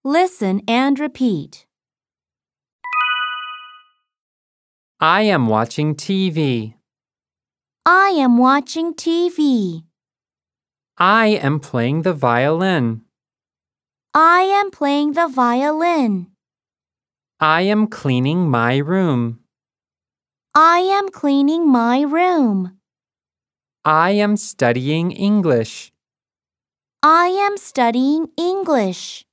Listen and repeat. I am watching TV. I am watching TV. I am playing the violin. I am playing the violin. I am cleaning my room. I am cleaning my room. I am studying English. I am studying English.